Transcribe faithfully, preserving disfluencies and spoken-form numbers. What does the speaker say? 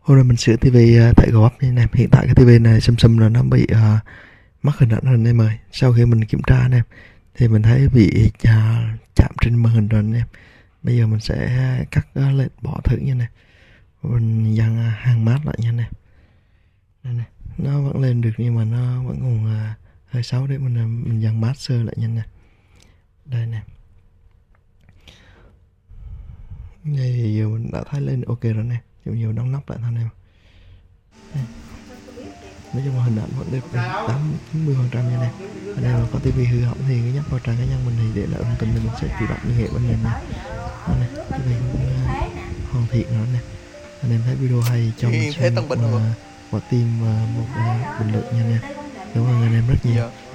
Hôm nay mình sửa tivi uh, tại Gò Vấp nha anh em. Hiện tại cái tivi này xăm xăm là nó bị uh, mất hình ảnh rồi anh em ơi. Sau khi mình kiểm tra anh em thì mình thấy bị uh, chạm trên màn hình rồi anh em. Bây giờ mình sẽ cắt uh, lên bỏ thử nha anh em. Mình dàn uh, hàng mát lại nha anh em. Đây này, nó vẫn lên được nhưng mà nó vẫn còn uh, hơi xấu, để mình uh, mình dàn master lại nha anh em. Đây nè. Đây thì giờ mình đã thấy lên ok rồi nè. Nhiều nhiều đóng nóc lại thôi anh em. Đây. Nói chung là hình ảnh vẫn được tám chín mươi phần trăm nha nè. Anh em mà có tivi hư hỏng thì cứ nhắc vào trang cá nhân mình, thì để lại thông tin thì mình sẽ tự động liên hệ với anh em nha. Đây nè, tivi cũng uh, hoàn thiện rồi nè. Anh em thấy video hay cho mình xem một uh, quả tim và một uh, bình luận nha nè. Cảm ơn anh em rất nhiều.